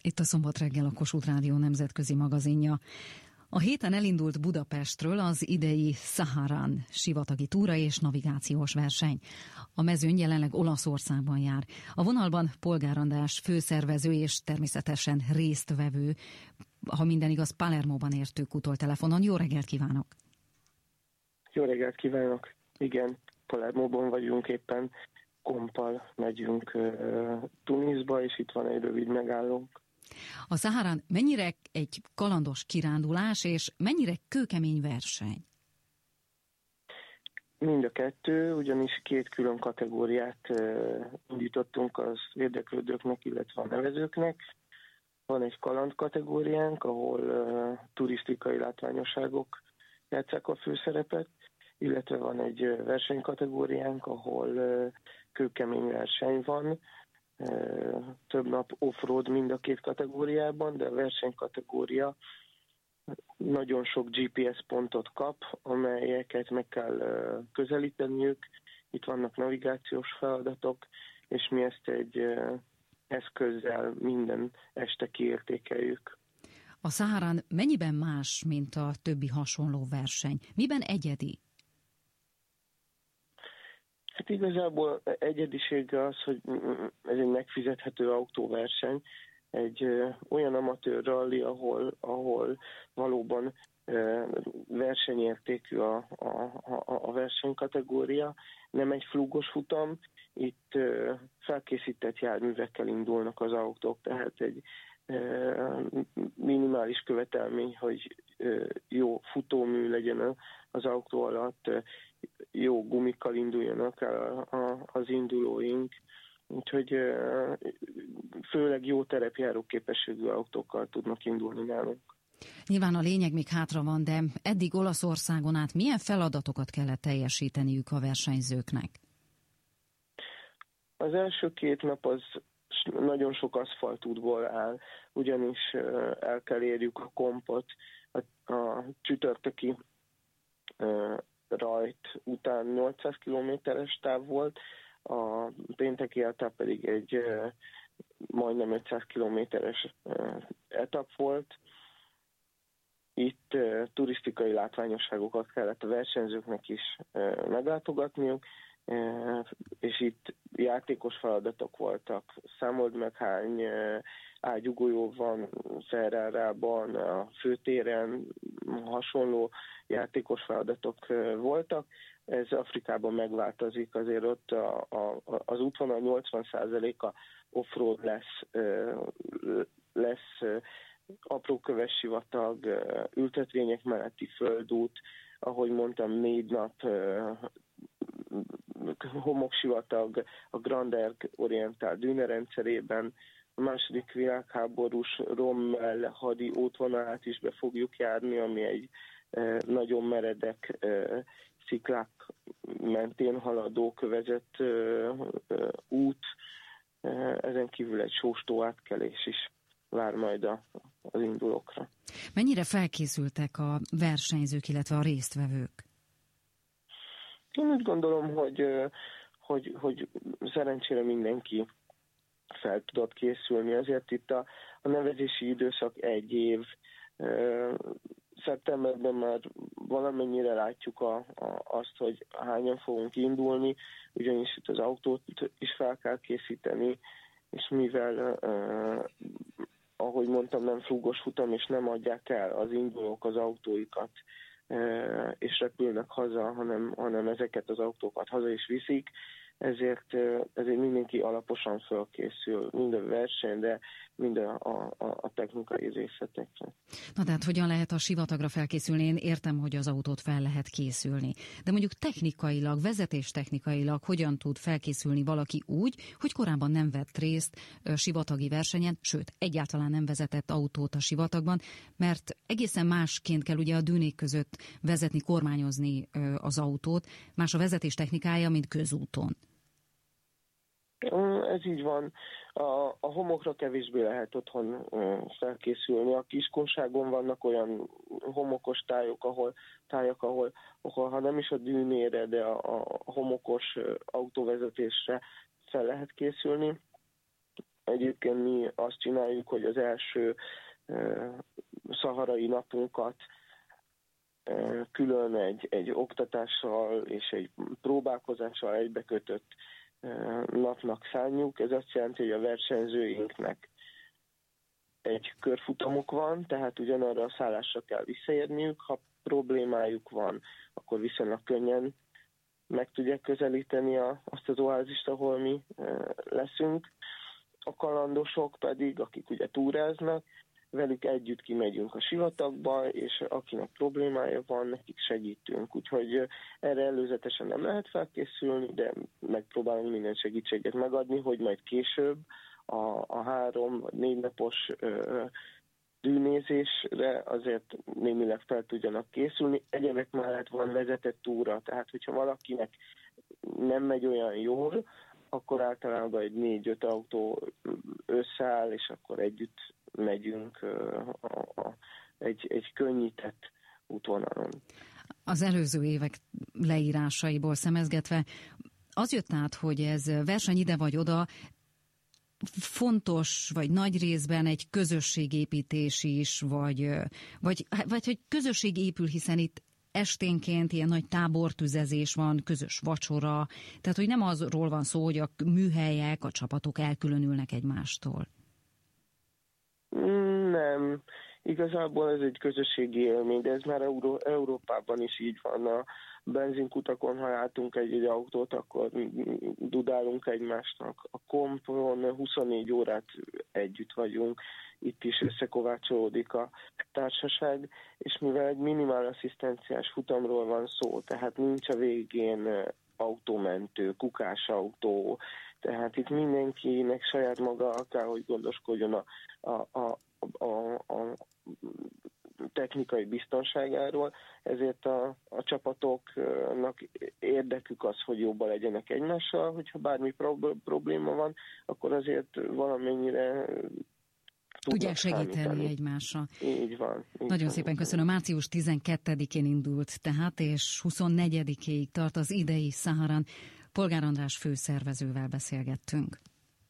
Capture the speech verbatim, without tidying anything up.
Itt a Szombat reggel, a Kossuth Rádió nemzetközi magazinja. A héten elindult Budapestről az idei Szaharán sivatagi túra és navigációs verseny. A mezőny jelenleg Olaszországban jár. A vonalban Polgár András főszervező és természetesen résztvevő, ha minden igaz, Palermóban értük utoltelefonon. Jó reggelt kívánok! Jó reggelt kívánok! Igen, Palermóban vagyunk éppen, Kompal megyünk uh, Tunisba, és itt van egy rövid megállónk. A Szaharán mennyire egy kalandos kirándulás, és mennyire kőkemény verseny? Mind a kettő, ugyanis két külön kategóriát uh, indítottunk az érdeklődőknek, illetve a nevezőknek. Van egy kaland kategóriánk, ahol uh, turisztikai látványosságok játsszák a főszerepet, illetve van egy uh, versenykategóriánk, ahol uh, kőkemény verseny van, több nap off-road mind a két kategóriában, de a versenykategória nagyon sok gé pé es pontot kap, amelyeket meg kell közelíteniük. Itt vannak navigációs feladatok, és mi ezt egy eszközzel minden este kiértékeljük. A Szaharán mennyiben más, mint a többi hasonló verseny? Miben egyedi? Hát igazából egyedisége az, hogy ez egy megfizethető autóverseny, egy ö, olyan amatőr rally, ahol, ahol valóban ö, versenyértékű a, a, a, a versenykategória, nem egy flúgos futam, itt ö, felkészített járművekkel indulnak az autók, tehát egy ö, minimális követelmény, hogy ö, jó futómű legyen az autó alatt, ö, jó gumikkal induljanak el az indulóink, úgyhogy főleg jó terepjáró képességű autókkal tudnak indulni nálunk. Nyilván a lényeg még hátra van, de eddig Olaszországon át milyen feladatokat kellett teljesíteniük a versenyzőknek? Az első két nap az nagyon sok aszfaltútból áll, ugyanis el kell érjük a Kompot, a, a csütörtöki rajt után nyolcszáz kilométeres táv volt, a pénteki etap pedig egy uh, majdnem ötszáz kilométeres uh, etap volt. Itt uh, turisztikai látványosságokat kellett a versenyzőknek is uh, meglátogatniuk, uh, és itt játékos feladatok voltak. Számold meg, hány uh, ágyugójó van Ferrárában, a főtéren, hasonló játékos feladatok voltak. Ez Afrikában megváltozik, azért ott a, a, az útvonal nyolcvan százaléka off-road lesz, lesz apróköves sivatag, ültetvények melletti földút, ahogy mondtam, négy nap homoksivatag a Grand Erg orientált dűnerendszerében. A második világháborús Rommel hadi útvonalát is be fogjuk járni, ami egy e, nagyon meredek e, sziklák mentén haladó kövezett e, e, út. E, ezen kívül egy sóstó átkelés is vár majd a, az indulókra. Mennyire felkészültek a versenyzők, illetve a résztvevők? Én úgy gondolom, hogy, hogy, hogy szerencsére mindenki fel tudott készülni. Azért itt a, a nevezési időszak egy év. Szeptemberben már valamennyire látjuk a, a, azt, hogy hányan fogunk indulni, ugyanis itt az autót is fel kell készíteni, és mivel, eh, ahogy mondtam, nem flúgos futam, és nem adják el az indulók az autóikat, eh, és repülnek haza, hanem, hanem ezeket az autókat haza is viszik, ezért, ezért mindenki alaposan felkészül, mind a verseny, de mind a, a, a technikai részletekre. Na de hát hogyan lehet a sivatagra felkészülni? Én értem, hogy az autót fel lehet készülni. De mondjuk technikailag, vezetéstechnikailag hogyan tud felkészülni valaki úgy, hogy korábban nem vett részt sivatagi versenyen, sőt, egyáltalán nem vezetett autót a sivatagban, mert egészen másként kell ugye a dűnék között vezetni, kormányozni az autót, más a vezetéstechnikája, mint közúton. Ez így van. A, a homokra kevésbé lehet otthon felkészülni. A Kiskunságon vannak olyan homokos tájok, ahol, tájak, ahol, ahol ha nem is a dűnére, de a, a homokos autóvezetésre fel lehet készülni. Egyébként mi azt csináljuk, hogy az első szaharai napunkat külön egy, egy oktatással és egy próbálkozással egybekötött napnak szánjuk. Ez azt jelenti, hogy a versenyzőinknek egy körfutamuk van, tehát ugyanarra a szállásra kell visszaérniük. Ha problémájuk van, akkor viszonylag könnyen meg tudják közelíteni a, azt az oázist, ahol mi leszünk. A kalandosok pedig, akik ugye túráznak, velük együtt kimegyünk a sivatagba, és akinek problémája van, nekik segítünk. Úgyhogy erre előzetesen nem lehet felkészülni, de megpróbálunk minden segítséget megadni, hogy majd később a, a három vagy négy napos ö, dűnézésre azért némileg fel tudjanak készülni. Egyebek mellett van vezetett túra, tehát hogyha valakinek nem megy olyan jól, akkor általában egy négy-öt autó összeáll, és akkor együtt megyünk a, a, egy, egy könnyített útvonalon. Az előző évek leírásaiból szemezgetve az jött át, hogy ez verseny ide vagy oda, fontos, vagy nagy részben egy közösségépítés is, vagy, vagy, vagy hogy közösség épül, hiszen itt esténként ilyen nagy tábortüzezés van, közös vacsora, tehát hogy nem azról van szó, hogy a műhelyek, a csapatok elkülönülnek egymástól. Nem. Igazából ez egy közösségi élmény, de ez már Euró- Európában is így van. A benzinkutakon, ha látunk egy-egy autót, akkor dudálunk egymásnak. A kompon huszonnégy órát együtt vagyunk, itt is összekovácsolódik a társaság, és mivel egy minimál asszisztenciás futamról van szó, tehát nincs a végén autómentő, kukásautó, tehát itt mindenkinek saját maga kell, hogy gondoskodjon a, a, a, a, a technikai biztonságáról, ezért a, a csapatoknak érdekük az, hogy jobban legyenek egymással, hogyha bármi prob- probléma van, akkor azért valamennyire tudják segíteni számítani egymásra. Így van. Így Nagyon van, szépen köszönöm. Március tizenkettedikén indult tehát, és huszonnegyedikéig tart az idei Szaharán. Polgár András főszervezővel beszélgettünk.